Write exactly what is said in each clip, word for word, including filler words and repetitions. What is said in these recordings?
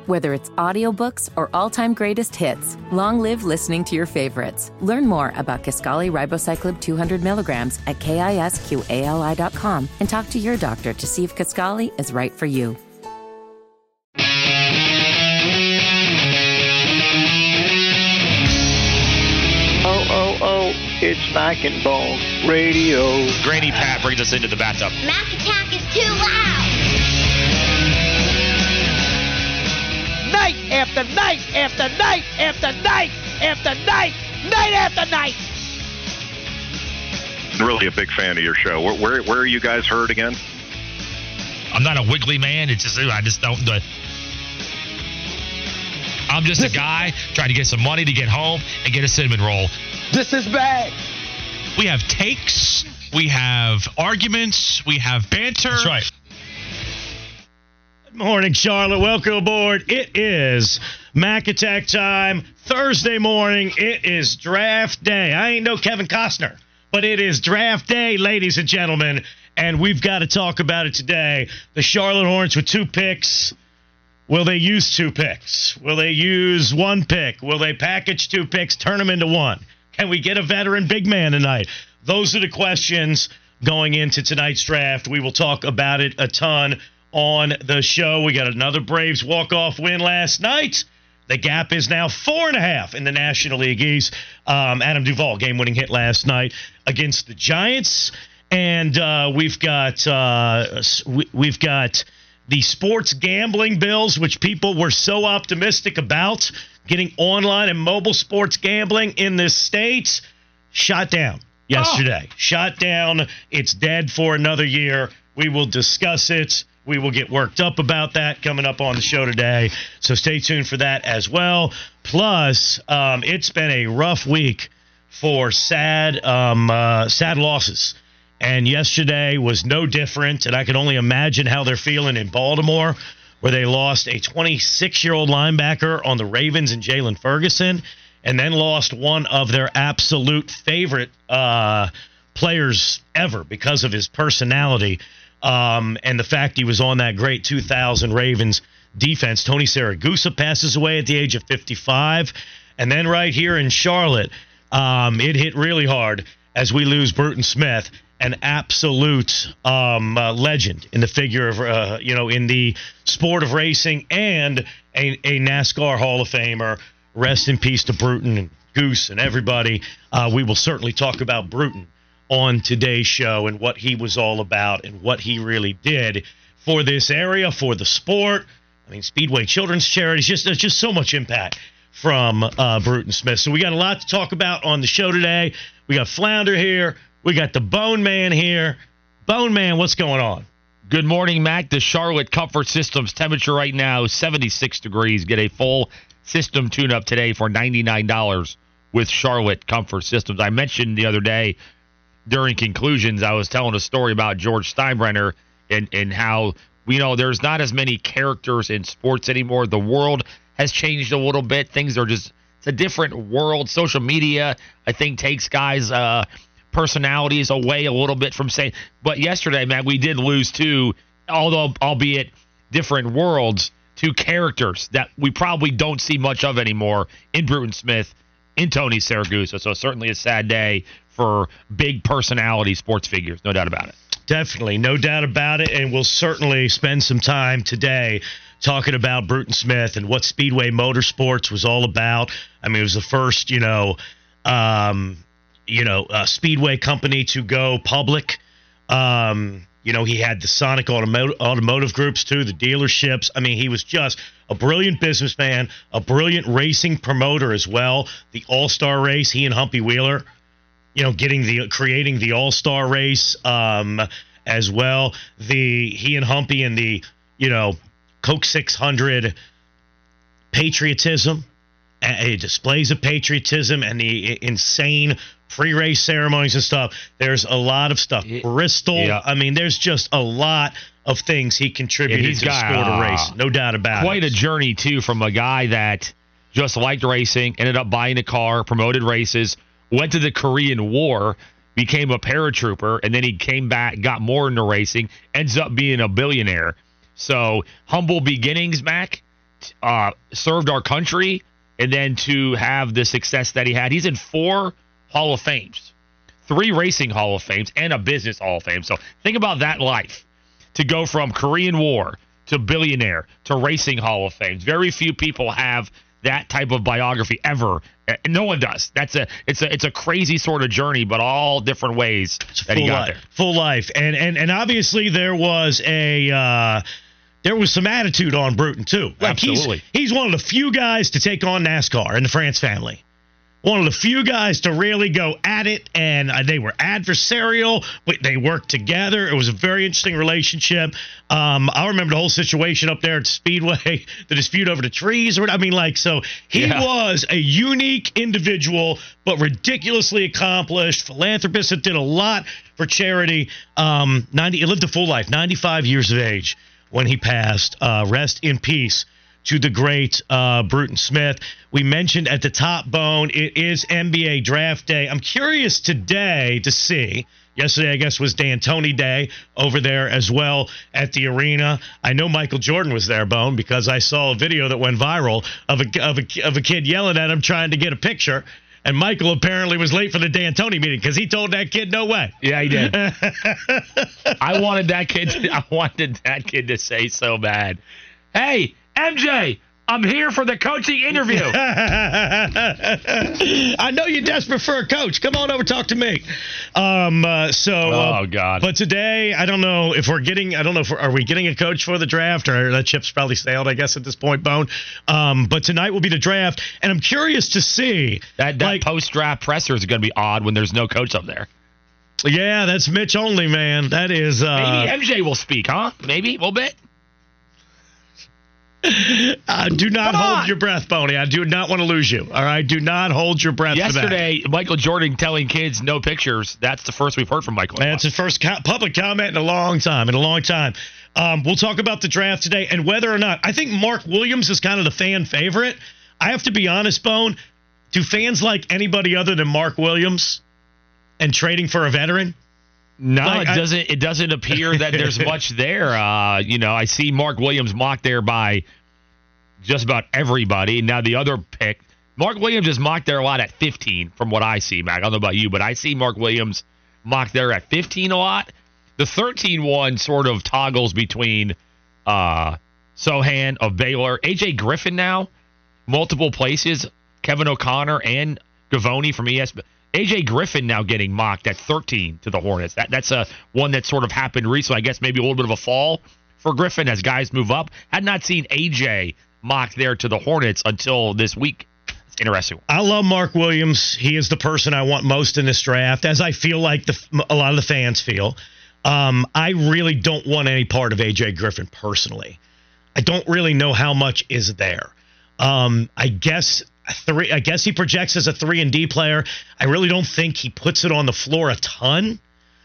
Whether it's audiobooks or all-time greatest hits, long live listening to your favorites. Learn more about Kisqali Ribociclib two hundred milligrams at kisqali dot com and talk to your doctor to see if Kisqali is right for you. Oh, oh, oh, it's Mac and Bone Radio. Granny Pat brings us into the bathtub. Mac Attack is too loud. Night after night after night after night after night, night after night. Really a big fan of your show. Where where, where are you guys heard again? I'm not a wiggly man. It's just I just don't do it. I'm just a guy trying to get some money to get home and get a cinnamon roll. This is bad. We have takes. We have arguments. We have banter. That's right. Good morning, Charlotte. Welcome aboard. It is Mac Attack time. Thursday morning. It is draft day. I ain't no Kevin Costner, but it is draft day, ladies and gentlemen, and we've got to talk about it today. The Charlotte Hornets with two picks. Will they use two picks? Will they use one pick? Will they package two picks, turn them into one? Can we get a veteran big man tonight? Those are the questions going into tonight's draft. We will talk about it a ton on the show. We got another Braves walk-off win last night. The gap is now four and a half in the National League East. Um, Adam Duvall, game-winning hit last night against the Giants. And uh, we've got uh, we, we've got the sports gambling bills, which people were so optimistic about getting online and mobile sports gambling in this state, shot down yesterday. Oh. Shot down. It's dead for another year. We will discuss it. We will get worked up about that coming up on the show today. So stay tuned for that as well. Plus, um, it's been a rough week for sad, um, uh, sad losses. And yesterday was no different, and I can only imagine how they're feeling in Baltimore, where they lost a twenty-six-year-old linebacker on the Ravens and Jalen Ferguson, and then lost one of their absolute favorite uh, players ever because of his personality um, and the fact he was on that great two thousand Ravens defense. Tony Siragusa passes away at the age of fifty-five. And then right here in Charlotte, um, it hit really hard as we lose Bruton Smith, an absolute um, uh, legend in the figure of, uh, you know, in the sport of racing, and a, a NASCAR Hall of Famer. Rest in peace to Bruton and Goose and everybody. Uh, we will certainly talk about Bruton on today's show and what he was all about and what he really did for this area, for the sport. I mean, Speedway Children's Charities, just there's just so much impact from uh, Bruton Smith. So we got a lot to talk about on the show today. We got Flounder here. We got the Bone Man here. Bone Man, what's going on? Good morning, Mac. The Charlotte Comfort Systems temperature right now is seventy-six degrees. Get a full system tune-up today for ninety-nine dollars with Charlotte Comfort Systems. I mentioned the other day during conclusions, I was telling a story about George Steinbrenner and, and how, you know, there's not as many characters in sports anymore. The world has changed a little bit. Things are just, it's a different world. Social media, I think, takes guys' uh, personalities away a little bit from saying. But yesterday, man, we did lose two, although albeit different worlds, two characters that we probably don't see much of anymore in Bruton Smith, in Tony Siragusa. So certainly a sad day for big personality sports figures, no doubt about it. Definitely, no doubt about it, and we'll certainly spend some time today talking about Bruton Smith and what Speedway Motorsports was all about. I mean, it was the first, you know, um, you know, uh, Speedway company to go public. Um, you know, he had the Sonic Automo- Automotive Groups, too, the dealerships. I mean, he was just a brilliant businessman, a brilliant racing promoter as well. The All-Star race, he and Humpy Wheeler, you know, getting the creating the All-Star race um, as well. The he and Humpy and the, you know, Coke six hundred patriotism, uh, displays of patriotism, and the insane pre-race ceremonies and stuff. There's a lot of stuff. It, Bristol. Yeah. I mean, there's just a lot of things he contributed yeah, to got, the sport of uh, racing. No doubt about quite it. Quite a journey, too, from a guy that just liked racing, ended up buying a car, promoted races, went to the Korean War, became a paratrooper, and then he came back, got more into racing, ends up being a billionaire. So, humble beginnings, Mac, uh, served our country and then to have the success that he had. He's in four Hall of Fames, three racing Hall of Fames, and a business Hall of Fame. So think about that life, to go from Korean War to billionaire to racing Hall of Fames. Very few people have that type of biography ever. No one does. That's a it's a it's a crazy sort of journey, but all different ways that he got life, there. Full life, and and and obviously there was a uh, there was some attitude on Bruton too. Like Absolutely, he's, he's one of the few guys to take on NASCAR in the France family. One of the few guys to really go at it, and uh, they were adversarial, but they worked together. It was a very interesting relationship. Um, I remember the whole situation up there at Speedway, the dispute over the trees. Or I mean, like, so he Yeah. was a unique individual, but ridiculously accomplished philanthropist that did a lot for charity. Um, ninety, he lived a full life, ninety-five years of age when he passed. Uh, rest in peace to the great uh, Bruton Smith. We mentioned at the top, Bone, it is N B A Draft Day. I'm curious today to see. Yesterday, I guess, was D'Antoni Day over there as well at the arena. I know Michael Jordan was there, Bone, because I saw a video that went viral of a, of a, of a kid yelling at him trying to get a picture. And Michael apparently was late for the D'Antoni meeting because he told that kid no way. Yeah, he did. I wanted that kid. To, I wanted that kid to say so bad, "Hey, M J, I'm here for the coaching interview." I know you're desperate for a coach. Come on over, talk to me. Um, uh, so, uh, Oh, God. But today, I don't know if we're getting. I don't know if we're, are we getting a coach for the draft, or that ship's probably sailed, I guess, at this point, Bone. Um, but tonight will be the draft, and I'm curious to see That, that like, post-draft presser is going to be odd when there's no coach up there. yeah, that's Mitch only, man. That is uh, Maybe M J will speak, huh? Maybe a little bit. Uh, do not Come hold on. your breath, Boney. I do not want to lose you. All right, do not hold your breath. Yesterday, Michael Jordan telling kids no pictures. That's the first we've heard from Michael. For that. That's his first co- public comment in a long time. In a long time. Um, we'll talk about the draft today and whether or not I think Mark Williams is kind of the fan favorite. I have to be honest, Bone. Do fans like anybody other than Mark Williams and trading for a veteran? No, Like, it I- doesn't. It doesn't appear that there's much there. Uh, you know, I see Mark Williams mocked there by just about everybody. Now the other pick, Mark Williams is mocked there a lot at fifteen, from what I see, Mac. I don't know about you, but I see Mark Williams mocked there at fifteen a lot. The thirteen one sort of toggles between uh, Sohan of Baylor, A J Griffin now, multiple places, Kevin O'Connor and Gavoni from E S P N. A J Griffin now getting mocked at thirteen to the Hornets. That That's a one that sort of happened recently. I guess maybe a little bit of a fall for Griffin as guys move up. Had not seen A J mocked there to the Hornets until this week. It's interesting. I love Mark Williams. He is the person I want most in this draft, as I feel like the, a lot of the fans feel. Um, I really don't want any part of A J Griffin personally. I don't really know how much is there. Um, I guess three. I guess he projects as a three and D player. I really don't think he puts it on the floor a ton.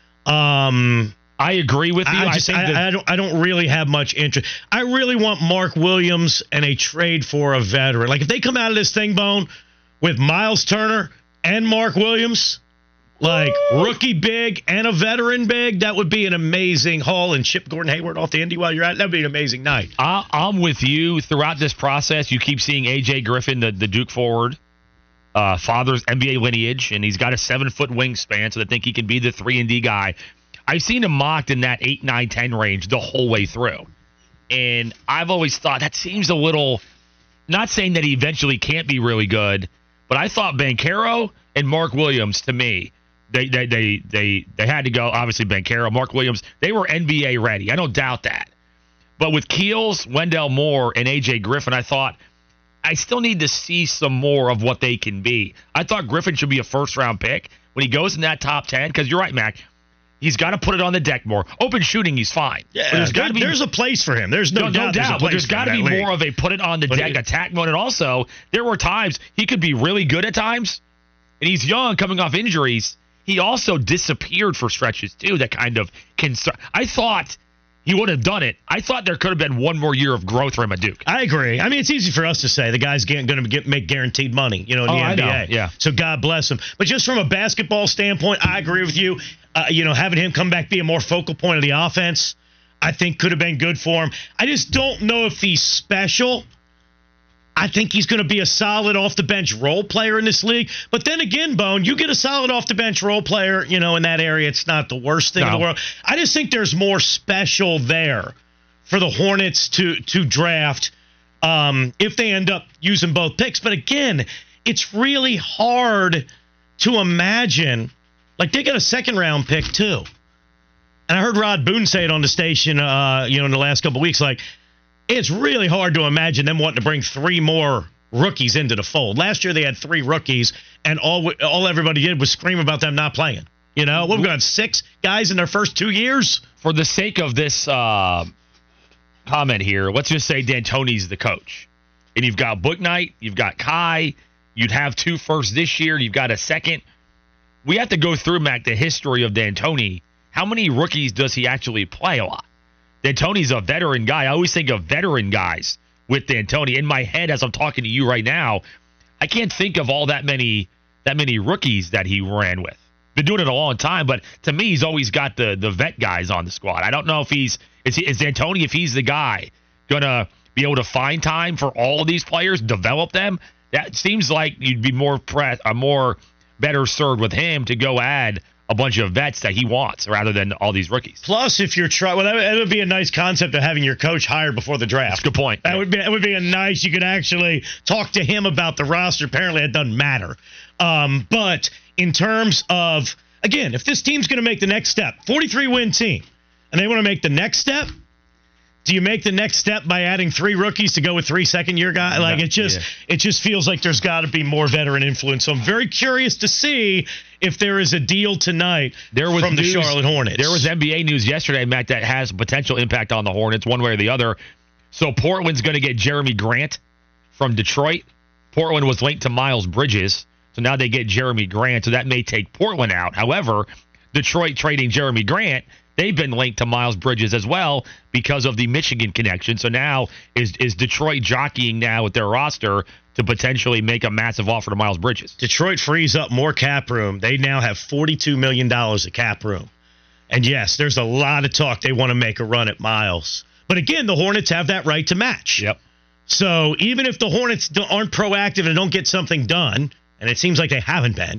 Um, I agree with you. I, I, just, think I, that I don't. I don't really have much interest. I really want Mark Williams and a trade for a veteran. Like if they come out of this thing, Bone, with Miles Turner and Mark Williams, like rookie big and a veteran big, that would be an amazing haul. And ship Gordon Hayward off the Indy while you're at it. That'd be an amazing night. I, I'm with you. Throughout this process, you keep seeing A J Griffin, the, the Duke forward, uh, father's N B A lineage, and he's got a seven-foot wingspan, so they think he can be the three and D guy. I've seen him mocked in that eight, nine, ten range the whole way through. And I've always thought that seems a little, not saying that he eventually can't be really good, but I thought Banchero and Mark Williams, to me, they they they they, they had to go. Obviously, Banchero, Mark Williams, they were N B A ready. I don't doubt that. But with Keels, Wendell Moore, and A J Griffin, I thought, I still need to see some more of what they can be. I thought Griffin should be a first-round pick when he goes in that top ten, because you're right, Mac. He's got to put it on the deck more. Open shooting, he's fine. Yeah, but there's there, got to be there's a place for him. There's no, no, doubt. no there's a doubt, but place there's for got to him be in that more league. of a put it on the But deck it- attack mode. And also, there were times he could be really good at times, and he's young, coming off injuries. He also disappeared for stretches too. That kind of concern. I thought he would have done it. I thought there could have been one more year of growth for him at Duke. I agree. I mean, it's easy for us to say the guy's going to get make guaranteed money, you know, in the Oh, I N B A. know. Yeah. So God bless him. But just from a basketball standpoint, I agree with you. Uh, you know, having him come back be a more focal point of the offense, I think could have been good for him. I just don't know if he's special. I think he's going to be a solid off-the-bench role player in this league. But then again, Bone, you get a solid off-the-bench role player, you know, in that area, it's not the worst thing no. in the world. I just think there's more special there for the Hornets to to draft um, if they end up using both picks. But again, it's really hard to imagine. Like, they got a second-round pick, too. And I heard Rod Boone say it on the station, uh, you know, in the last couple of weeks, like, it's really hard to imagine them wanting to bring three more rookies into the fold. Last year they had three rookies, and all all everybody did was scream about them not playing. You know, we've got six guys in their first two years. For the sake of this uh, comment here, let's just say D'Antoni's the coach. And you've got Bouknight, you've got Kai, you'd have two firsts this year, you've got a second. We have to go through, Mac, the history of D'Antoni. How many rookies does he actually play a lot? D'Antoni's a veteran guy. I always think of veteran guys with D'Antoni. In my head, as I'm talking to you right now, I can't think of all that many that many rookies that he ran with. Been doing it a long time, but to me, he's always got the the vet guys on the squad. I don't know if he's is, he, is D'Antoni, if he's the guy, gonna be able to find time for all of these players, develop them. That seems like you'd be more press, uh, more better served with him to go add a bunch of vets that he wants rather than all these rookies. Plus, if you're trying, well, that, that would be a nice concept of having your coach hired before the draft. That's a good point. That would be that would be a nice. You could actually talk to him about the roster. Apparently, it doesn't matter. Um, but in terms of, again, if this team's going to make the next step, forty-three win team, and they want to make the next step, do you make the next step by adding three rookies to go with three second-year guys? Like, it just yeah. it just feels like there's got to be more veteran influence. So I'm very curious to see if there is a deal tonight there was from news, the Charlotte Hornets. There was N B A news yesterday, Matt, that has potential impact on the Hornets one way or the other. So Portland's going to get Jeremy Grant from Detroit. Portland was linked to Miles Bridges, so now they get Jeremy Grant, so that may take Portland out. However, Detroit trading Jeremy Grant, they've been linked to Miles Bridges as well because of the Michigan connection. So now is is Detroit jockeying now with their roster to potentially make a massive offer to Miles Bridges? Detroit frees up more cap room. They now have forty-two million dollars of cap room. And yes, there's a lot of talk they want to make a run at Miles. But again, the Hornets have that right to match. Yep. So even if the Hornets aren't proactive and don't get something done, and it seems like they haven't been,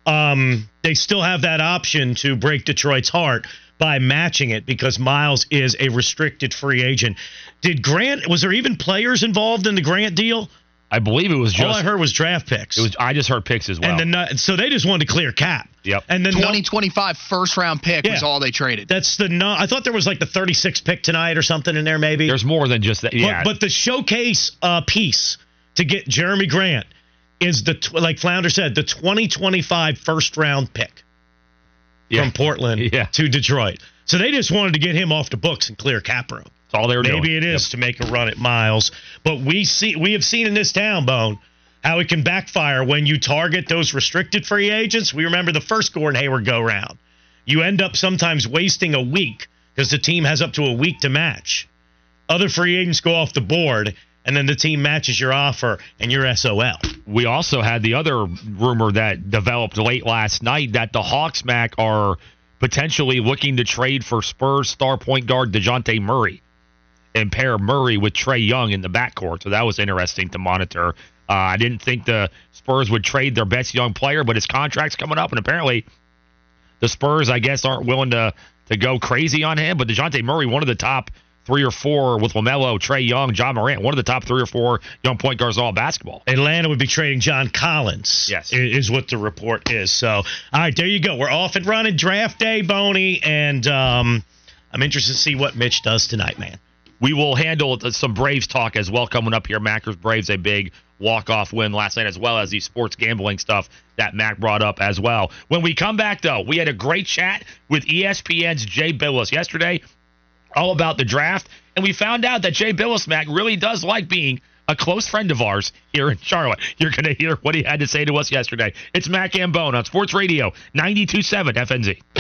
um, they still have that option to break Detroit's heart by matching it because Miles is a restricted free agent. Did Grant, was there even players involved in the Grant deal? I believe it was just. All I heard was draft picks. It was. I just heard picks as well. And then, so they just wanted to clear cap. Yep. And then twenty twenty-five first round pick yeah. was all they traded. That's the no. I thought there was like the thirty-six pick tonight or something in there maybe. There's more than just that. Yeah. But, but the showcase uh, piece to get Jeremy Grant is the like Flounder said, the twenty twenty-five first round pick yeah. from Portland yeah. to Detroit. So they just wanted to get him off the books and clear cap room. That's all they were Maybe doing. it is yep. to make a run at Miles. But we see we have seen in this town, Bone, how it can backfire when you target those restricted free agents. We remember the first Gordon Hayward go-round. You end up sometimes wasting a week because the team has up to a week to match. Other free agents go off the board, and then the team matches your offer, and you're S O L. We also had the other rumor that developed late last night that the Hawks, Mac, are potentially looking to trade for Spurs star point guard DeJounte Murray and pair Murray with Trae Young in the backcourt. So that was interesting to monitor. Uh, I didn't think the Spurs would trade their best young player, but his contract's coming up, and apparently the Spurs, I guess, aren't willing to, to go crazy on him. But DeJounte Murray, one of the top three or four with LaMelo, Trae Young, John Morant, one of the top three or four young point guards in all basketball. Atlanta would be trading John Collins. Yes. Is what the report is. So, all right, there you go. We're off and running draft day, Boney, and um, I'm interested to see what Mitch does tonight, man. We will handle some Braves talk as well coming up here. Mackers Braves, a big walk-off win last night, as well as the sports gambling stuff that Mac brought up as well. When we come back, though, we had a great chat with E S P N's Jay Bilas yesterday, all about the draft, and we found out that Jay Bilas, Mac, really does like being a close friend of ours here in Charlotte. You're going to hear what he had to say to us yesterday. It's Mac Ambone on Sports Radio ninety-two point seven F N Z.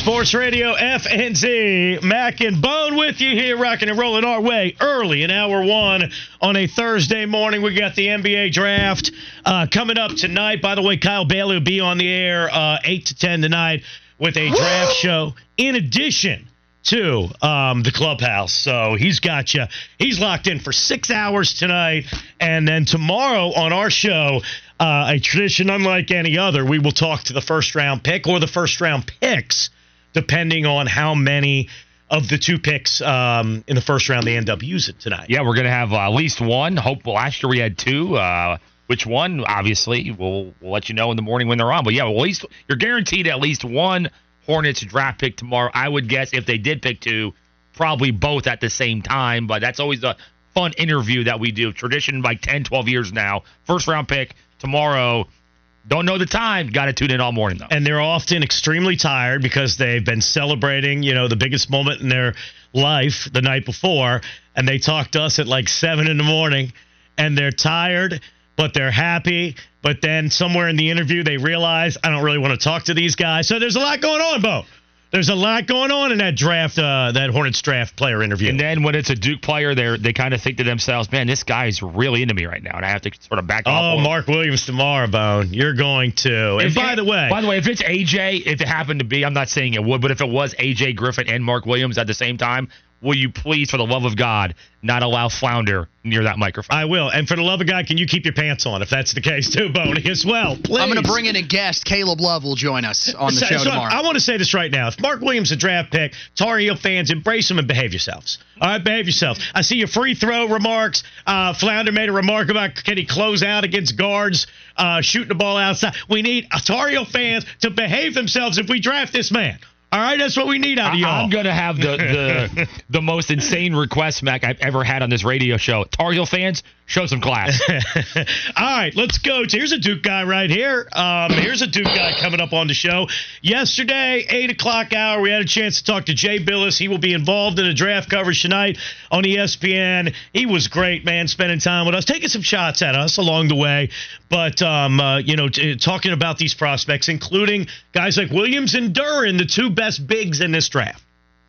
Sports Radio F N Z. Mac and Bone with you here, rocking and rolling our way early in hour one on a Thursday morning. We got the N B A draft uh, coming up tonight. By the way, Kyle Bailey will be on the air uh, eight to ten tonight with a draft Woo! show in addition to um, the clubhouse. So he's got you. He's locked in for six hours tonight. And then tomorrow on our show, uh, a tradition unlike any other, we will talk to the first round pick or the first round picks, depending on how many of the two picks um, in the first round they end up using tonight. Yeah, we're going to have uh, at least one. Hope last year we had two. Uh, which one, obviously, we'll, we'll let you know in the morning when they're on. But, yeah, well, at least you're guaranteed at least one Hornets draft pick tomorrow. I would guess if they did pick two, probably both at the same time. But that's always a fun interview that we do. Tradition like ten, twelve years now. First round pick tomorrow. Don't know the time. Got to tune in all morning, though. And they're often extremely tired because they've been celebrating, you know, the biggest moment in their life the night before. And they talk to us at like seven in the morning. And they're tired, but they're happy. But then somewhere in the interview, they realize, I don't really want to talk to these guys. So there's a lot going on, Bo. There's a lot going on in that draft, uh, that Hornets draft player interview. And then when it's a Duke player, they they kind of think to themselves, man, this guy's really into me right now, and I have to sort of back off. Oh, Mark Williams tomorrow, Bone. You're going to. And if, by the way. By the way, if it's A J, if it happened to be, I'm not saying it would, but if it was A J Griffin and Mark Williams at the same time, will you please, for the love of God, not allow Flounder near that microphone? I will. And for the love of God, can you keep your pants on if that's the case too, Boney, as well? Please. I'm going to bring in a guest. Caleb Love will join us on the so, show so tomorrow. I want to say this right now. If Mark Williams is a draft pick, Tar Heel fans, embrace him and behave yourselves. All right, behave yourselves. I see your free throw remarks. Uh, Flounder made a remark about can he close out against guards uh, shooting the ball outside. We need uh, Tar Heel fans to behave themselves if we draft this man. All right, that's what we need out of y'all. I'm going to have the, the the most insane request, Mac, I've ever had on this radio show. Tar Heel fans, show some class. All right, let's go. Here's a Duke guy right here. Um, here's a Duke guy coming up on the show. Yesterday, eight o'clock hour, we had a chance to talk to Jay Billis. He will be involved in the draft coverage tonight on E S P N. He was great, man, spending time with us, taking some shots at us along the way. But, um, uh, you know, t- talking about these prospects, including guys like Williams and Duren, the two best bigs in this draft.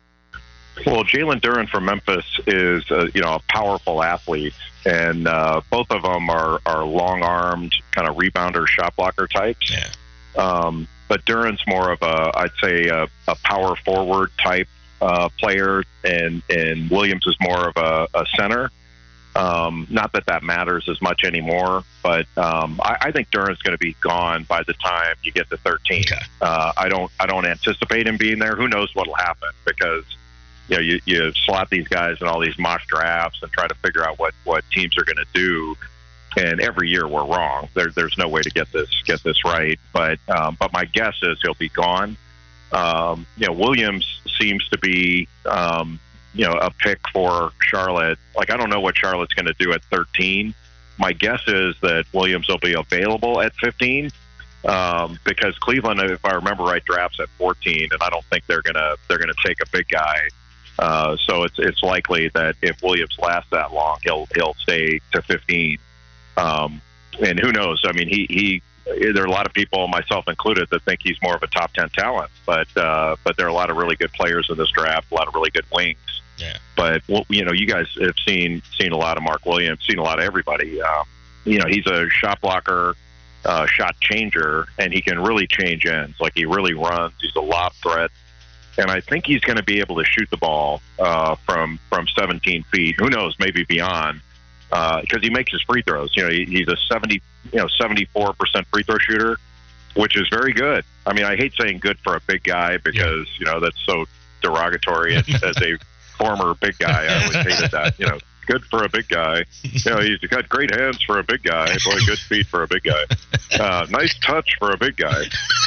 Well, Jalen Duren from Memphis is, uh, you know, a powerful athlete, and uh, both of them are, are long-armed, kind of rebounder, shot blocker types. Yeah. Um, but Duren's more of a, I'd say, a, a power forward type uh, player, and, and Williams is more of a, a center. Um, not that that matters as much anymore, but um, I, I think Duren's going to be gone by the time you get to thirteen. Okay. Uh, I don't, I don't anticipate him being there. Who knows what'll happen, because you know you, you slot these guys in all these mock drafts and try to figure out what, what teams are going to do, and every year we're wrong. There, there's no way to get this get this right. But um, but my guess is he'll be gone. Um, you know, Williams seems to be. Um, you know, a pick for Charlotte. Like, I don't know what Charlotte's going to do at thirteen. My guess is that Williams will be available at fifteen, um, because Cleveland, if I remember right, drafts at fourteen, and I don't think they're gonna they're gonna take a big guy. Uh, so it's it's likely that if Williams lasts that long, he'll he'll stay to fifteen. Um, and who knows? I mean, he he. There are a lot of people, myself included, that think he's more of a top ten talent, but uh, but there are a lot of really good players in this draft, a lot of really good wings. Yeah. But well, you know, you guys have seen seen a lot of Mark Williams, seen a lot of everybody. Um, you know, he's a shot blocker, uh, shot changer, and he can really change ends. Like, he really runs. He's a lob threat, and I think he's going to be able to shoot the ball uh, from from seventeen feet. Who knows? Maybe beyond, because uh, he makes his free throws. You know, he, he's a seventy, you know, seventy-four percent free throw shooter, which is very good. I mean, I hate saying good for a big guy because you know that's so derogatory as, as a former big guy. I always hated that. You know, good for a big guy. You know, he's got great hands for a big guy. Boy, good feet for a big guy. Uh, nice touch for a big guy.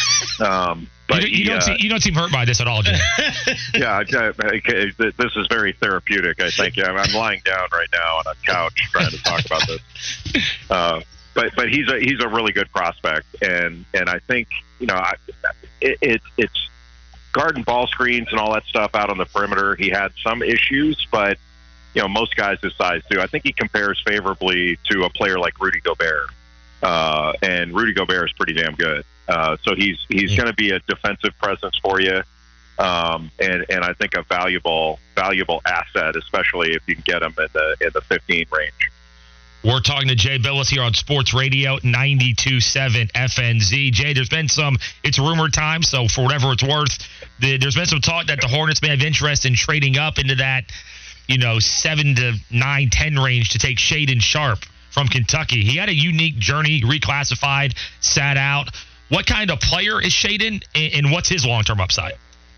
Um, but you, you, he, don't uh, see, you don't seem hurt by this at all, Jim. yeah, I, I, this is very therapeutic, I think. Yeah, I'm lying down right now on a couch trying to talk about this. Uh, but but he's a he's a really good prospect, and and I think you know I, it, it it's. guard and ball screens and all that stuff out on the perimeter. He had some issues, but you know most guys his size do. I think he compares favorably to a player like Rudy Gobert, uh, and Rudy Gobert is pretty damn good. Uh, so he's he's going to be a defensive presence for you. um, and and I think a valuable valuable asset, especially if you can get him in the in the fifteen range. We're talking to Jay Bilas here on Sports Radio ninety-two point seven F N Z. Jay, there's been some, it's rumor time, so for whatever it's worth, the, there's been some talk that the Hornets may have interest in trading up into that, you know, seven to nine, ten range to take Shaedon Sharpe from Kentucky. He had a unique journey, reclassified, sat out. What kind of player is Shaedon, and what's his long-term upside?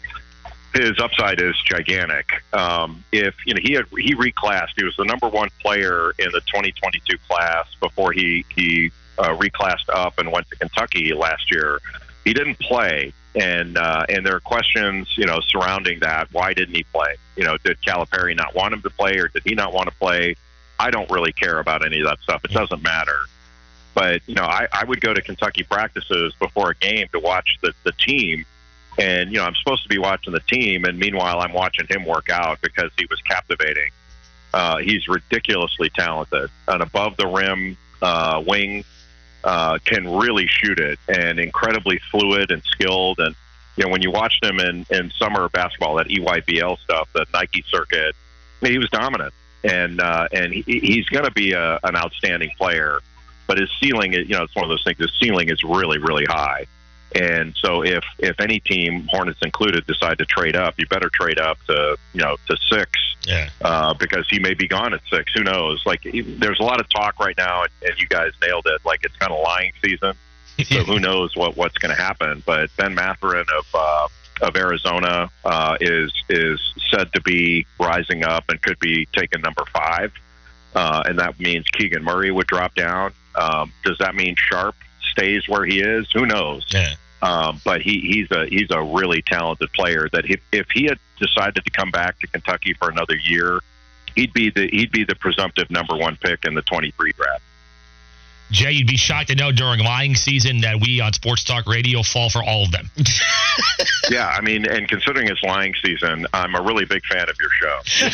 His upside is gigantic. Um, if you know, he had he reclassed. He was the number one player in the twenty twenty-two class before he he uh, reclassed up and went to Kentucky last year. He didn't play, and uh, and there are questions, you know, surrounding that. Why didn't he play? You know, did Calipari not want him to play, or did he not want to play? I don't really care about any of that stuff. It doesn't matter. But you know, I, I would go to Kentucky practices before a game to watch the the team. And, you know, I'm supposed to be watching the team, and meanwhile, I'm watching him work out because he was captivating. Uh, he's ridiculously talented. An above-the-rim uh, wing uh, can really shoot it, and incredibly fluid and skilled. And, you know, when you watched him in, in summer basketball, that E Y B L stuff, the Nike circuit, he was dominant. And uh, and he, he's going to be a, an outstanding player. But his ceiling, you know, it's one of those things, his ceiling is really, really high. And so if, if any team, Hornets included, decide to trade up, you better trade up to, you know, to six, yeah. uh, because he may be gone at six. Who knows? Like, there's a lot of talk right now, and, and you guys nailed it. Like, it's kind of lying season. So who knows what, what's going to happen. But Ben Mathurin of uh, of Arizona uh, is is said to be rising up and could be taken number five. Uh, and that means Keegan Murray would drop down. Um, does that mean Sharpe stays where he is? Who knows? Yeah. Um, but he, he's a he's a really talented player. That if, if he had decided to come back to Kentucky for another year, he'd be the he'd be the presumptive number one pick in the twenty-three draft. Jay, you'd be shocked to know during lying season that we on Sports Talk Radio fall for all of them. Yeah, I mean, and considering it's lying season, I'm a really big fan of your show.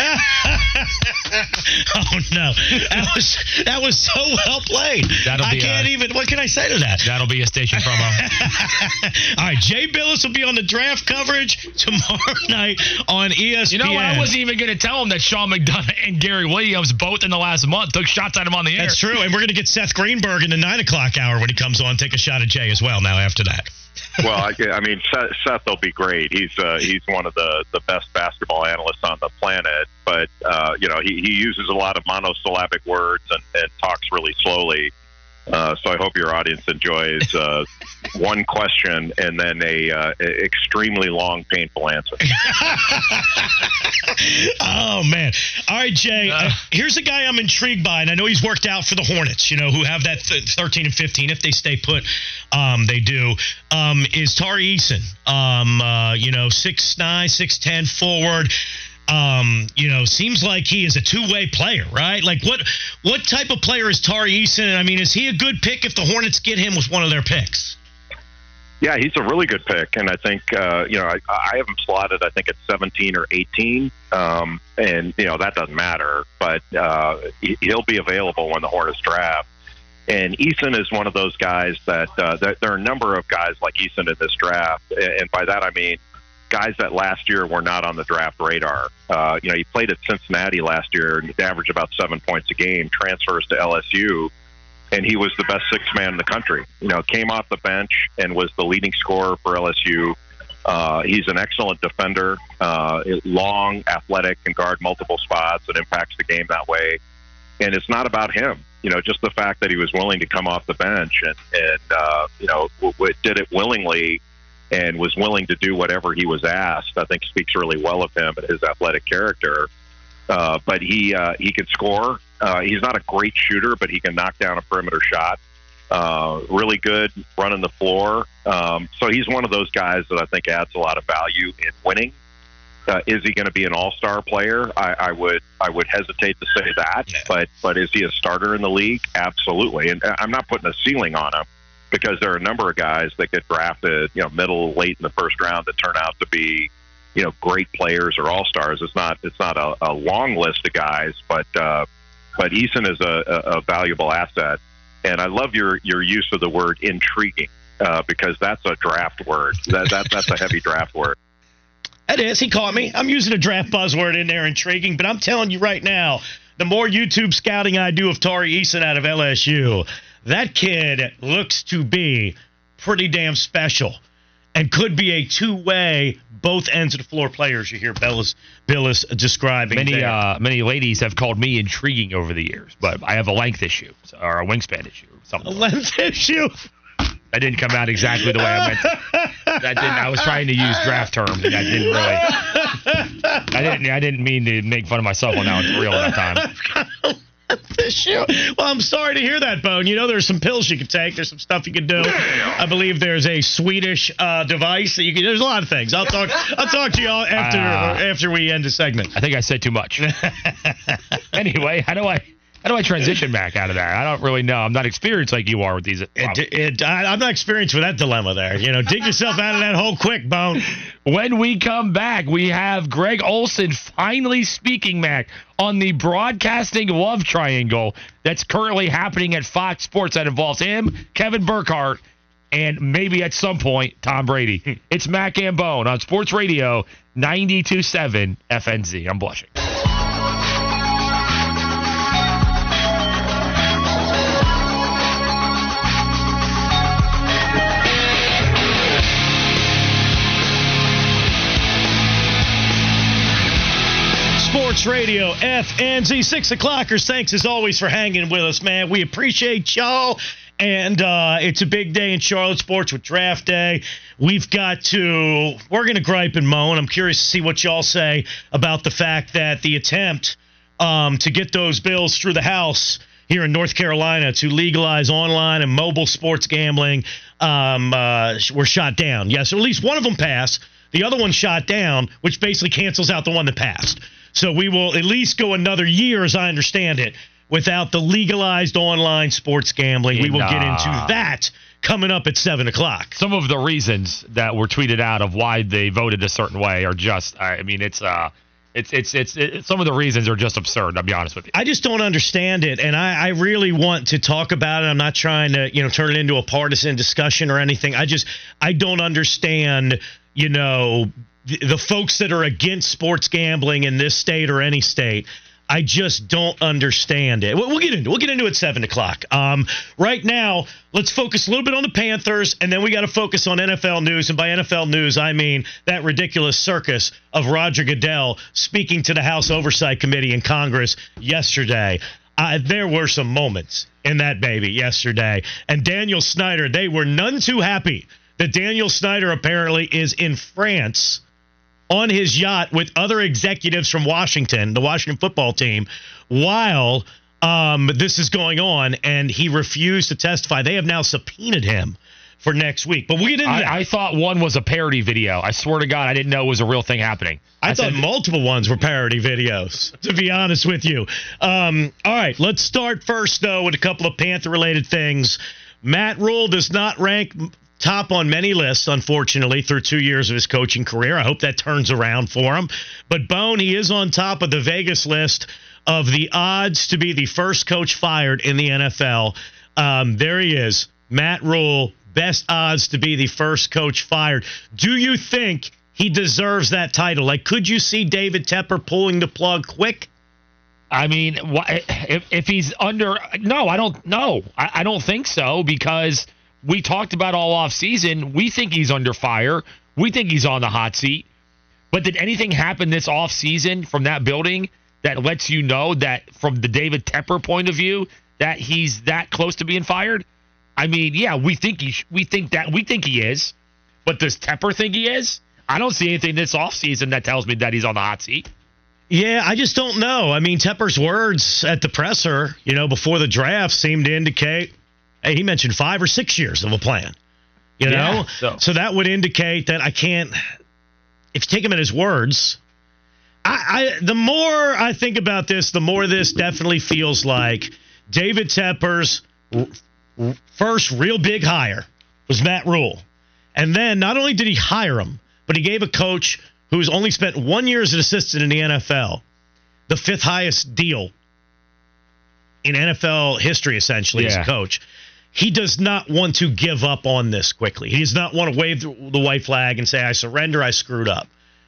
Oh no, that was that was so well played. That'll be I can't a, even. What can I say to that? That'll be a station promo. All right, Jay Bilas will be on the draft coverage tomorrow night on E S P N. You know what? I wasn't even going to tell him that Sean McDonough and Gary Williams both in the last month took shots at him on the air. That's true, and we're going to get Seth Greenberg in the nine o'clock hour when he comes on. Take a shot at Jay as well. Now after that. Well, I, I mean, Seth, Seth will be great. He's uh, he's one of the, the best basketball analysts on the planet. But uh, you know, he, he uses a lot of monosyllabic words and, and talks really slowly. Uh, so I hope your audience enjoys uh, one question and then a uh, extremely long, painful answer. Oh, man. All right, Jay, uh, here's a guy I'm intrigued by, and I know he's worked out for the Hornets, you know, who have that th- thirteen and fifteen. If they stay put, um, they do, um, is Tari Eason. Um, uh, you know, six nine, six ten forward. Um, you know, seems like he is a two-way player, right? Like, what what type of player is Tari Eason? I mean, is he a good pick if the Hornets get him with one of their picks? Yeah, he's a really good pick, and I think, uh, you know, I, I have him slotted, I think, at seventeen or eighteen, um, and, you know, that doesn't matter, but uh, he, he'll be available when the Hornets draft. And Eason is one of those guys that uh, there, there are a number of guys like Eason in this draft, and by that I mean guys that last year were not on the draft radar. Uh, you know, he played at Cincinnati last year and averaged about seven points a game, transfers to L S U, and he was the best sixth man in the country. You know, came off the bench and was the leading scorer for L S U. Uh, he's an excellent defender, uh, long, athletic, can guard multiple spots and impacts the game that way. And it's not about him. You know, just the fact that he was willing to come off the bench and, and uh, you know, w- w- did it willingly and was willing to do whatever he was asked, I think speaks really well of him and his athletic character. Uh, but he uh, he can score. Uh, he's not a great shooter, but he can knock down a perimeter shot. Uh, really good running the floor. Um, so he's one of those guys that I think adds a lot of value in winning. Uh, is he going to be an all-star player? I, I would I would hesitate to say that, yeah. but but is he a starter in the league? Absolutely. And I'm not putting a ceiling on him because there are a number of guys that get drafted, you know, middle, late in the first round that turn out to be, you know, great players or all-stars. It's not it's not a, a long list of guys, but uh, but Eason is a, a, a valuable asset. And I love your, your use of the word intriguing uh, because that's a draft word. That, that that's a heavy draft word. It is. He caught me. I'm using a draft buzzword in there, intriguing, but I'm telling you right now, the more YouTube scouting I do of Tari Eason out of L S U, that kid looks to be pretty damn special and could be a two-way, both ends of the floor players you hear Bill is, Bill is describing. Many there. uh, many ladies have called me intriguing over the years, but I have a length issue or a wingspan issue. Or something A like length issue. that didn't come out exactly the way I meant it. That didn't. I was trying to use draft terms, and that didn't really. I didn't. I didn't mean to make fun of myself on that one for real at that time. Issue. Well, I'm sorry to hear that, Bone. You know, there's some pills you can take. There's some stuff you can do. I believe there's a Swedish uh, device that you can. There's a lot of things. I'll talk. I'll talk to y'all after uh, after we end the segment. I think I said too much. Anyway, how do I? How do I transition back out of that? I don't really know. I'm not experienced like you are with these. It, it, I, I'm not experienced with that dilemma there. You know, dig yourself out of that hole quick, Bone. When we come back, we have Greg Olsen finally speaking, Mac, on the broadcasting love triangle that's currently happening at Fox Sports that involves him, Kevin Burkhardt, and maybe at some point, Tom Brady. It's Mac and Bone on Sports Radio ninety-two point seven F N Z. I'm blushing. Sports Radio F N Z. Six o'clockers, thanks as always for hanging with us, man. We appreciate y'all. And uh, it's a big day in Charlotte sports with draft day. We've got to, we're going to gripe and moan. I'm curious to see what y'all say about the fact that the attempt um, to get those bills through the House here in North Carolina to legalize online and mobile sports gambling um, uh, were shot down. Yes, or at least one of them passed. The other one shot down, which basically cancels out the one that passed. So we will at least go another year, as I understand it, without the legalized online sports gambling. We will get into that coming up at seven o'clock. Some of the reasons that were tweeted out of why they voted a certain way are just, I mean, it's uh, it's it's it's it, some of the reasons are just absurd, I'll be honest with you. I just don't understand it, and I, I really want to talk about it. I'm not trying to, you know, turn it into a partisan discussion or anything. I just, I don't understand, you know, the, the folks that are against sports gambling in this state or any state. I just don't understand it. We'll, we'll get into we'll get into it at seven o'clock. Um, right now, let's focus a little bit on the Panthers, and then we got to focus on N F L news. And by N F L news, I mean that ridiculous circus of Roger Goodell speaking to the House Oversight Committee in Congress yesterday. Uh, there were some moments in that baby yesterday. And Daniel Snyder, they were none too happy that Daniel Snyder apparently is in France on his yacht with other executives from Washington, the Washington football team, while um, this is going on, and he refused to testify. They have now subpoenaed him for next week. But we didn't. I, I thought one was a parody video. I swear to God, I didn't know it was a real thing happening. I, I thought said, multiple ones were parody videos, to be honest with you. Um, all right, let's start first, though, with a couple of Panther-related things. Matt Rule does not rank top on many lists, unfortunately, through two years of his coaching career. I hope that turns around for him. But, Bone, he is on top of the Vegas list of the odds to be the first coach fired in the N F L. Um, there he is, Matt Rule, best odds to be the first coach fired. Do you think he deserves that title? Like, could you see David Tepper pulling the plug quick? I mean, if, if he's under – no, I don't – no. I, I don't think so because – we talked about all offseason. We think he's under fire. We think he's on the hot seat. But did anything happen this offseason from that building that lets you know that from the David Tepper point of view that he's that close to being fired? I mean, yeah, we think he sh- we think that we think he is. But does Tepper think he is? I don't see anything this offseason that tells me that he's on the hot seat. Yeah, I just don't know. I mean, Tepper's words at the presser, you know, before the draft seemed to indicate – hey, he mentioned five or six years of a plan, you know? Yeah, so. so that would indicate that I can't, if you take him at his words, I, I the more I think about this, the more this definitely feels like David Tepper's r- r- first real big hire was Matt Rule. And then not only did he hire him, but he gave a coach who's only spent one year as an assistant in the N F L, the fifth highest deal in N F L history, essentially, yeah. as a coach. He does not want to give up on this quickly. He does not want to wave the, the white flag and say, I surrender, I screwed up.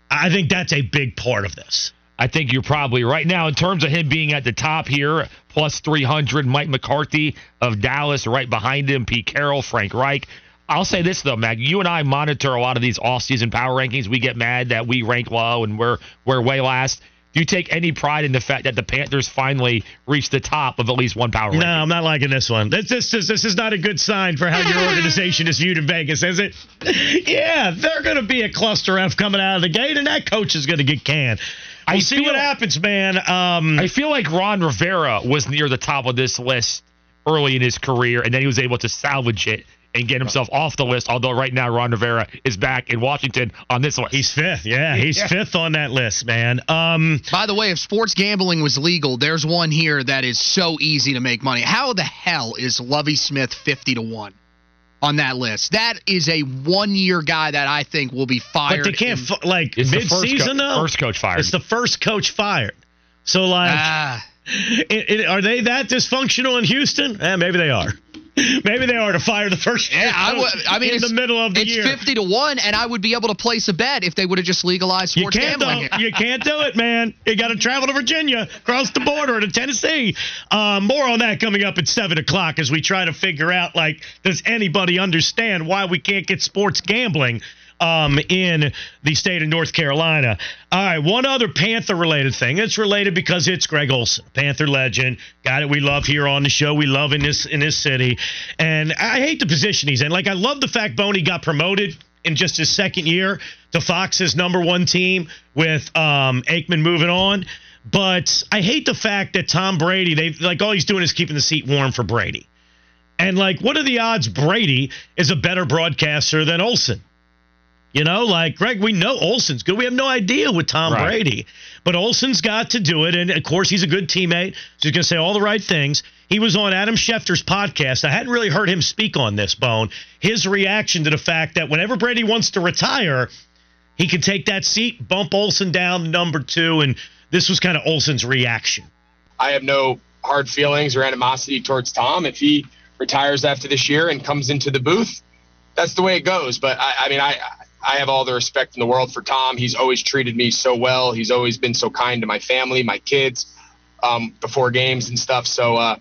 I think that's a big part of this. I think you're probably right. Now, in terms of him being at the top here, plus three hundred, Mike McCarthy of Dallas right behind him, Pete Carroll, Frank Reich. I'll say this, though, Mac. You and I monitor a lot of these off-season power rankings. We get mad that we rank low and we're, we're way last. Do you take any pride in the fact that the Panthers finally reached the top of at least one power ranking? No, I'm not liking this one. This, this, this, this is not a good sign for how your organization is viewed in Vegas, is it? Yeah, they're going to be a cluster F coming out of the gate, and that coach is going to get canned. We'll I see feel, what happens, man. Um, I feel like Ron Rivera was near the top of this list early in his career, and then he was able to salvage it and get himself off the list, although right now Ron Rivera is back in Washington on this list. He's fifth, yeah. He's yeah. fifth on that list, man. Um, By the way, if sports gambling was legal, there's one here that is so easy to make money. How the hell is Lovie Smith fifty to one on that list? That is a one-year guy that I think will be fired. But they can't, in, like, it's mid-season, the though? First coach fired. It's the first coach fired. So, like, ah. it, it, are they that dysfunctional in Houston? Eh, maybe they are. Maybe they are to fire the first yeah, I, w- I mean, in the middle of the it's year. It's fifty to one, and I would be able to place a bet if they would have just legalized sports you can't gambling. Do, you can't do it, man. You got to travel to Virginia, cross the border to Tennessee. Um, more on that coming up at seven o'clock as we try to figure out, like, does anybody understand why we can't get sports gambling Um, in the state of North Carolina. All right, one other Panther-related thing. It's related because it's Greg Olsen, Panther legend, guy that we love here on the show. We love in this in this city. And I hate the position he's in. Like, I love the fact Boney got promoted in just his second year to Fox's number one team with um, Aikman moving on. But I hate the fact that Tom Brady, they like all he's doing is keeping the seat warm for Brady. And, like, what are the odds Brady is a better broadcaster than Olsen? You know, like, Greg, we know Olsen's good. We have no idea with Tom right. Brady. But Olsen's got to do it. And, of course, he's a good teammate. So he's going to say all the right things. He was on Adam Schefter's podcast. I hadn't really heard him speak on this, Bone. His reaction to the fact that whenever Brady wants to retire, he can take that seat, bump Olsen down to number two. And this was kind of Olsen's reaction. I have no hard feelings or animosity towards Tom. If he retires after this year and comes into the booth, that's the way it goes. But, I, I mean, I – I have all the respect in the world for Tom. He's always treated me so well. He's always been so kind to my family, my kids, um, before games and stuff. So uh,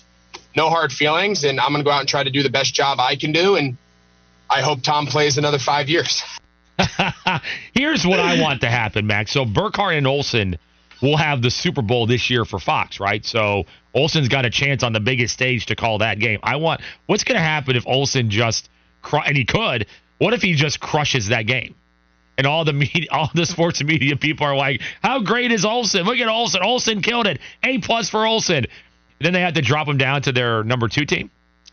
no hard feelings, and I'm going to go out and try to do the best job I can do, and I hope Tom plays another five years. Here's what I want to happen, Max. So Burkhardt and Olsen will have the Super Bowl this year for Fox, right? So Olsen's got a chance on the biggest stage to call that game. I want – what's going to happen if Olsen just – and he could – what if he just crushes that game? And all the media, all the sports media people are like, how great is Olsen? Look at Olsen. Olsen killed it. A plus for Olsen. And then they have to drop him down to their number two team.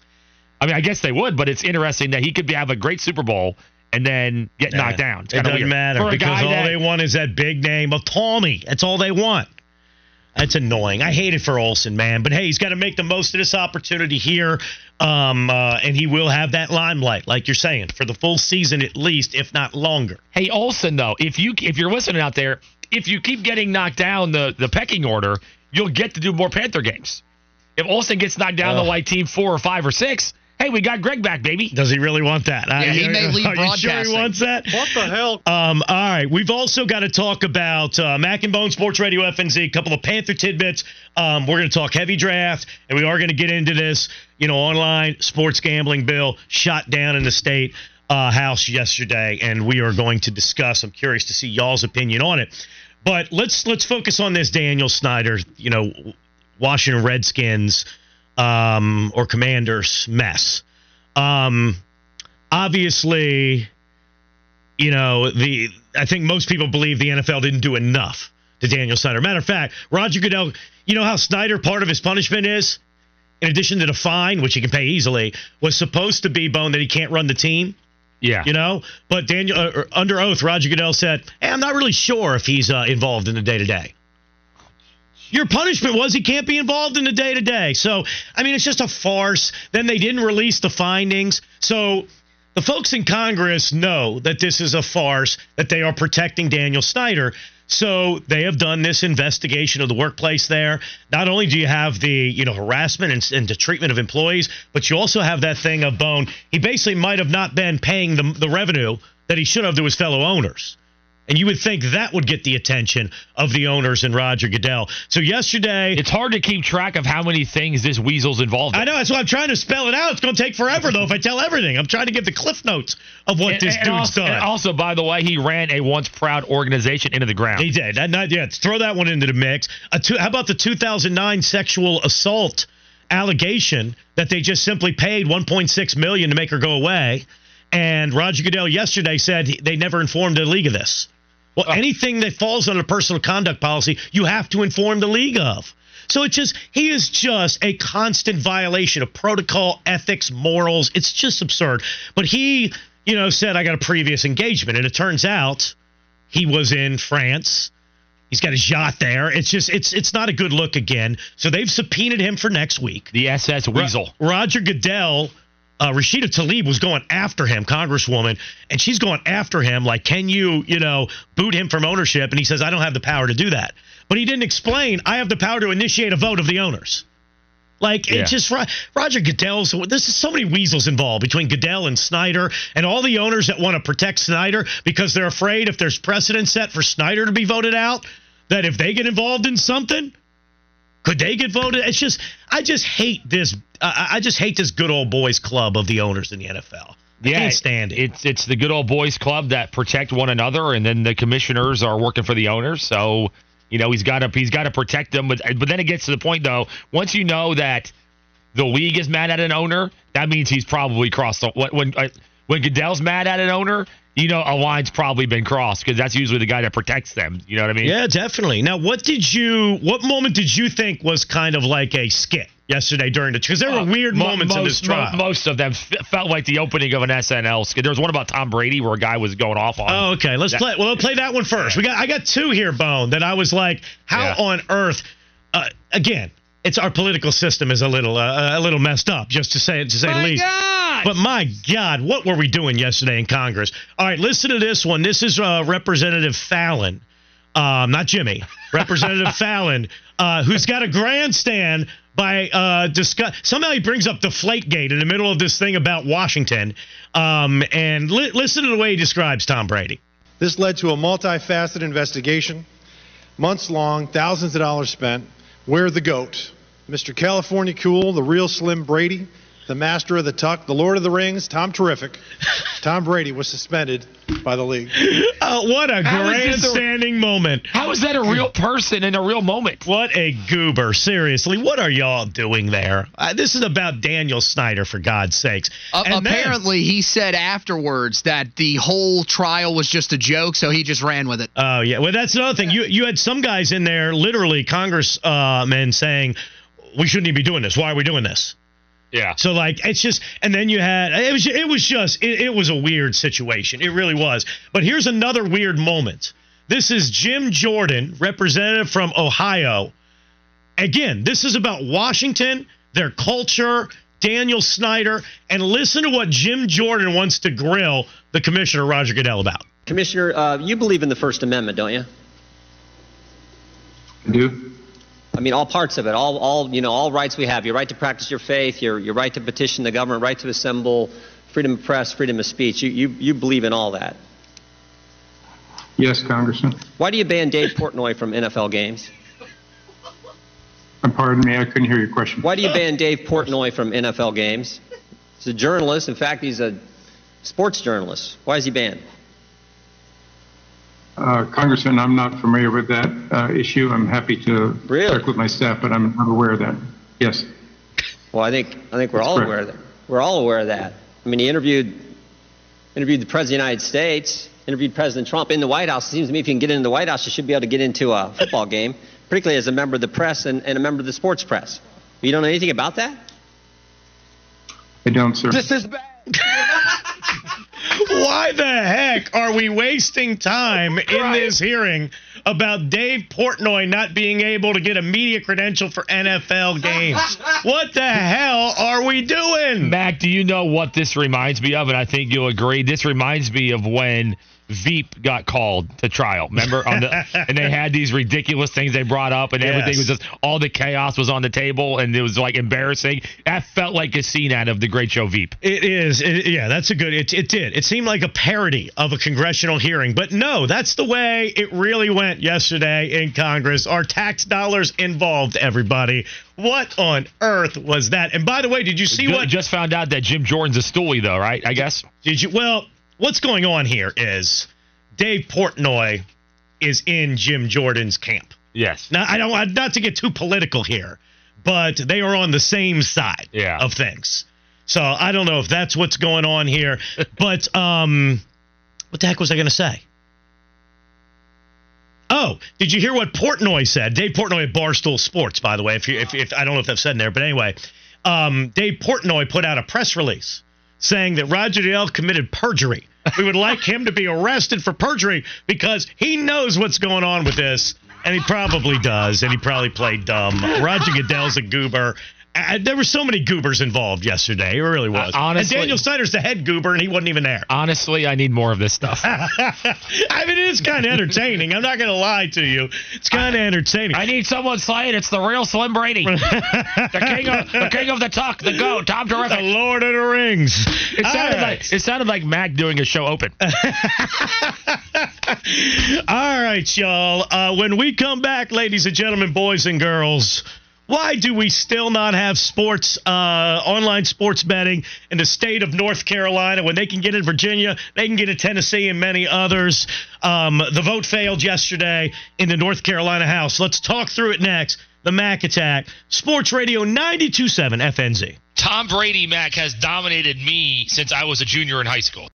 I mean, I guess they would, but it's interesting that he could be, have a great Super Bowl and then get yeah, knocked down. It's it doesn't weird. matter because all that, they want is that big name of Tommy. That's all they want. That's annoying. I hate it for Olsen, man. But, hey, he's got to make the most of this opportunity here, um, uh, and he will have that limelight, like you're saying, for the full season at least, if not longer. Hey, Olsen, though, if, you, if you're listening out there, if you keep getting knocked down the, the pecking order, you'll get to do more Panther games. If Olsen gets knocked down uh, to, like, team four or five or six, hey, we got Greg back, baby. Does he really want that? Yeah, I, he may leave are broadcasting. You sure he wants that? What the hell? Um, all right. We've also got to talk about uh, Mac and Bone Sports Radio F N Z, a couple of Panther tidbits. Um, we're going to talk heavy draft, and we are going to get into this, you know, online sports gambling bill shot down in the state uh, house yesterday, and we are going to discuss. I'm curious to see y'all's opinion on it. But let's let's focus on this Daniel Snyder, you know, Washington Redskins um, or Commanders mess. Um, obviously, you know, the I think most people believe the N F L didn't do enough to Daniel Snyder. Matter of fact, Roger Goodell, you know how Snyder, part of his punishment is, in addition to the fine, which he can pay easily, was supposed to be, Bone, that he can't run the team. Yeah. You know? But Daniel, uh, under oath, Roger Goodell said, hey, I'm not really sure if he's uh, involved in the day-to-day. Your punishment was he can't be involved in the day-to-day. So, I mean, it's just a farce. Then they didn't release the findings. So the folks in Congress know that this is a farce, that they are protecting Daniel Snyder. So they have done this investigation of the workplace there. Not only do you have the, you know, harassment and, and the treatment of employees, but you also have that thing of Bone. He basically might have not been paying the, the revenue that he should have to his fellow owners. And you would think that would get the attention of the owners and Roger Goodell. So yesterday... It's hard to keep track of how many things this weasel's involved in. I know. That's why I'm trying to spell it out. It's going to take forever, though, if I tell everything. I'm trying to give the cliff notes of what and, this and dude's also, done. And also, by the way, he ran a once proud organization into the ground. He did. Not, not yet. Throw that one into the mix. A two, how about the two thousand nine sexual assault allegation that they just simply paid one point six million dollars to make her go away? And Roger Goodell yesterday said they never informed the league of this. Well, oh. anything that falls under personal conduct policy, you have to inform the league of. So it's just, he is just a constant violation of protocol, ethics, morals. It's just absurd. But he, you know, said, I got a previous engagement. And it turns out he was in France. He's got his yacht there. It's just, it's it's not a good look again. So they've subpoenaed him for next week. The S S Weasel. Ro- Roger Goodell. Uh, Rashida Tlaib was going after him, Congresswoman, and she's going after him like, can you, you know, boot him from ownership? And he says, I don't have the power to do that. But he didn't explain, I have the power to initiate a vote of the owners. Like, yeah. It's just, Roger Goodell's, this is so many weasels involved between Goodell and Snyder and all the owners that want to protect Snyder because they're afraid if there's precedent set for Snyder to be voted out, that if they get involved in something, could they get voted? It's just, I just hate this. Uh, I just hate this good old boys club of the owners in the N F L. I yeah, can't stand it. It's it's the good old boys club that protect one another, and then the commissioners are working for the owners. So, you know, he's got to he's got to protect them. But but then it gets to the point though. Once you know that the league is mad at an owner, that means he's probably crossed the, when when uh, when Goodell's mad at an owner. You know, a line's probably been crossed because that's usually the guy that protects them. You know what I mean? Yeah, definitely. Now, what did you, what moment did you think was kind of like a skit yesterday during the, because there were uh, weird mo- moments most, in this trial. Mo- most of them f- felt like the opening of an S N L skit. There was one about Tom Brady where a guy was going off on. Oh, okay. Let's that. play. Well, let's play that one first. We got, I got two here, Bone, that I was like, how yeah. on earth, uh, again, it's our political system is a little, uh, a little messed up, just to say, to say My the least. God. But my God, what were we doing yesterday in Congress? All right, listen to this one. This is uh, Representative Fallon, um, not Jimmy. Representative Fallon, uh, who's got a grandstand by uh, discuss. Somehow he brings up Deflategate in the middle of this thing about Washington. Um, and li- listen to the way he describes Tom Brady. This led to a multifaceted investigation, months long, thousands of dollars spent. We're the GOAT. Mister California Cool, the real Slim Brady, the master of the tuck, the Lord of the Rings, Tom Terrific. Tom Brady was suspended by the league. Uh, what a grandstanding moment. How is that a real person in a real moment? What a goober. Seriously, what are y'all doing there? Uh, this is about Daniel Snyder, for God's sakes. Uh, apparently, then, he said afterwards that the whole trial was just a joke, so he just ran with it. Oh, yeah. Well, that's another thing. You, you had some guys in there, literally congressmen, uh, saying, we shouldn't even be doing this. Why are we doing this? Yeah. So, like, it's just, and then you had, it was, it was just, it, it was a weird situation. It really was. But here's another weird moment. This is Jim Jordan, representative from Ohio. Again, this is about Washington, their culture, Daniel Snyder, and listen to what Jim Jordan wants to grill the commissioner, Roger Goodell, about. Commissioner, uh, you believe in the First Amendment, don't you? I do. I mean, all parts of it, all, all, you know, all rights we have. Your right to practice your faith, your, your right to petition the government, right to assemble, freedom of press, freedom of speech. You, you, you believe in all that. Yes, Congressman. Why do you ban Dave Portnoy from N F L games? Pardon me, I couldn't hear your question. Why do you ban Dave Portnoy from N F L games? He's a journalist. In fact, he's a sports journalist. Why is he banned? Uh, Congressman, I'm not familiar with that uh, issue. I'm happy to really? check with my staff, but I'm not aware of that. Yes. Well, I think I think we're That's all correct. aware of that. We're all aware of that. I mean, he interviewed interviewed the President of the United States, interviewed President Trump in the White House. It seems to me if you can get into the White House, you should be able to get into a football game, particularly as a member of the press and, and a member of the sports press. You don't know anything about that? I don't, sir. This is bad. Why the heck are we wasting time in Right. this hearing about Dave Portnoy not being able to get a media credential for N F L games? What the hell are we doing? Mac, do you know what this reminds me of? And I think you'll agree. This reminds me of when Veep got called to trial. Remember, on the and they had these ridiculous things they brought up, and Yes. everything was just all the chaos was on the table, and it was like embarrassing. That felt like a scene out of the great show Veep. It is. It, yeah, that's a good. It, it did. It seemed like a parody of a congressional hearing, but no, that's the way it really went yesterday in Congress. Our tax dollars involved, everybody. What on earth was that? And by the way, did you see Good- what? Just found out that Jim Jordan's a stoolie, though, right? I guess. Did you? Well, what's going on here is Dave Portnoy is in Jim Jordan's camp. Yes. Now, I don't, not to get too political here, but they are on the same side Yeah. of things. So I don't know if that's what's going on here. But um, what the heck was I going to say? Oh, did you hear what Portnoy said? Dave Portnoy at Barstool Sports, by the way. If you, if, if I don't know if that's said in there, but anyway, um, Dave Portnoy put out a press release saying that Roger Goodell committed perjury. We would like him to be arrested for perjury because he knows what's going on with this, and he probably does, and he probably played dumb. Roger Goodell's a goober. Uh, there were so many goobers involved yesterday. It really was. Uh, honestly- and Daniel Snyder's the head goober, and he wasn't even there. Honestly, I need more of this stuff. I mean, it is kind of entertaining. I'm not going to lie to you. It's kind of entertaining. I need someone saying it's the real Slim Brady, the king of the king of the tuck, the goat, Tom The Terrific. Lord of the Rings. It sounded All right. like it sounded like Mac doing a show open. All right, y'all. Uh, when we come back, ladies and gentlemen, boys and girls, why do we still not have sports, uh, online sports betting in the state of North Carolina when they can get in Virginia, they can get in Tennessee and many others? Um, the vote failed yesterday in the North Carolina House. Let's talk through it next. The Mac Attack, Sports Radio ninety-two point seven F N Z. Tom Brady, Mac, has dominated me since I was a junior in high school.